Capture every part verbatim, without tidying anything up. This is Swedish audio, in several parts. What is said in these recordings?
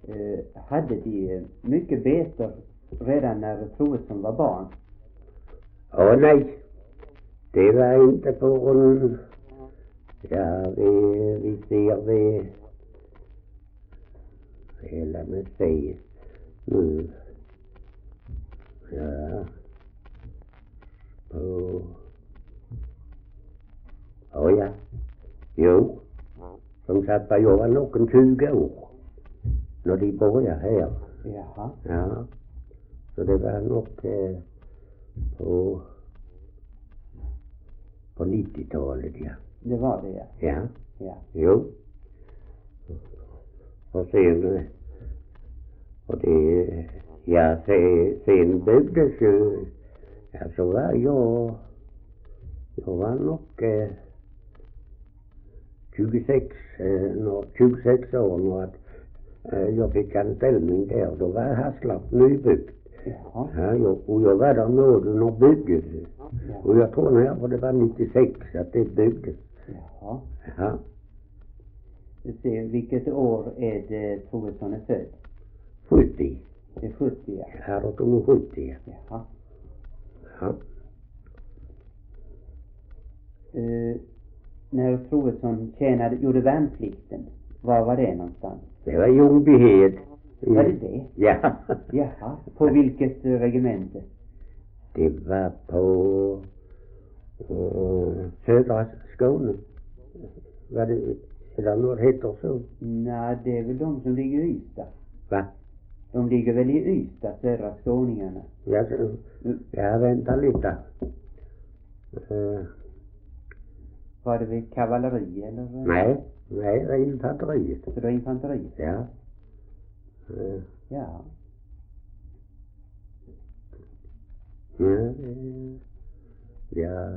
Eh, hade de mycket betor redan när Troedsson var barn? Åh nej, det var inte förrän, ja, vi, vi ser vi, hela med se nu, ja, på, åh ja, jo, som sagt var jag var nog en tjugo år när de började här. Jaha. Ja, så det var nog eh, på på nittiotalet, ja. Det var det, ja. Ja, Ja. jo. Och sen, eh, och det, ja, se, sen byggdes ju, ja, så var jag, jag var nog eh, tjugosex, eh, nå, tjugosex år när att eh, jag fick en ställning där. Då var Haslarp nybyggt. Jaha. Ja, jag, och jag var där nåden och byggdes. Ja. Och jag tror när jag, det var nittiosex att det byggdes. Jaha. Ja. Du ser, vilket år är det Troedsson är född? sjuttio. Det är sjuttio, ja. Här åt de sjuttio. Jaha. Ja. Eh, när Troedsson tjänade, gjorde värnplikten, var var det någonstans? Det var Ljungbyhed. Var det det? Ja. Jaha. På vilket eh, regemente? Det var på uh, södra Skåne. Var det, eller något heter så? Nej, det är väl de som ligger i Ystad. Va? De ligger väl i Ystad, södra skåningarna. Ja, så, ja, vänta lite. Uh, Var det vid kavalleri eller? nej, nej, det var infanteriet. Så det var infanteriet? Ja. Uh, Ja. ja, ja,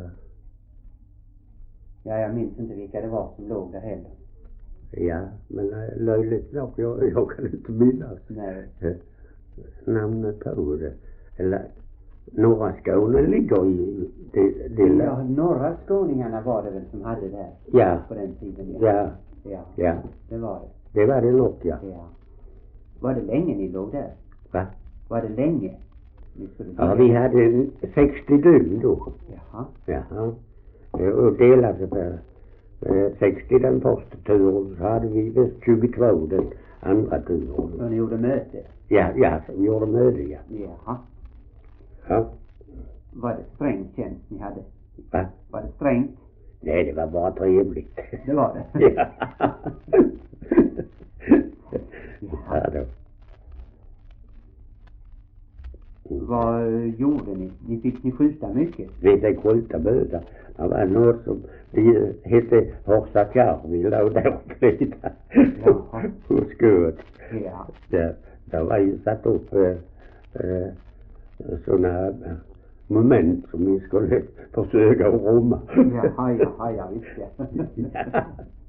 Ja, jag minns inte vilka det var som låg där heller. ja, men äh, löjligt nog, jag, jag kan inte minnas Nej. äh, namnet på det. Eller, norra Skåne ligger i det, det Ja, norra skåningarna var det väl som hade det här ja, på den tiden? ja, Ja, ja, det var det. det var det nog, ja. Ja. Var det länge ni låg där? Va? Var det länge? Ni skulle Ja, ligga vi där? hade sextio dygn då. Jaha. Jaha. Eh, och delade på eh, sextio den första turen, så hade vi visst tjugotvå den andra turen. Så ni gjorde möte? Ja, ja, som gjorde möte, ja. Jaha. Ja. Var det strängt tjänst ni hade? Va? Var det strängt? Nej, det var bara trevligt. Det var det? Ja. Ja då. Vad gjorde ni? Ni fick ni skjuta mycket? Vi fick skjuta böda. Det var något som det hette Horsa Karvi, låg där och flita. Jaha. Och sköt. Ja. Det, det var ju satt upp eh, eh, sådana eh, moment som vi skulle försöka att romma. Jaha, jaha, ja, visst ja. Ja.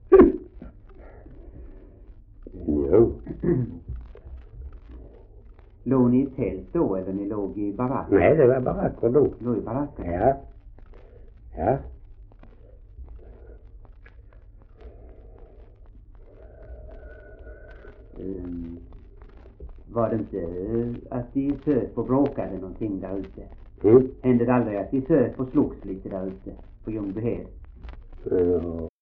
Jo. Låg ni i tält då eller ni låg i barack? Nej, det var baracker då. Låg i baracken? Ja. Ja. Um, var det inte att de söp och bråkade någonting där ute? Mm. Hände det aldrig att de söp och slogs lite där ute på Ljungbyhed? Ja.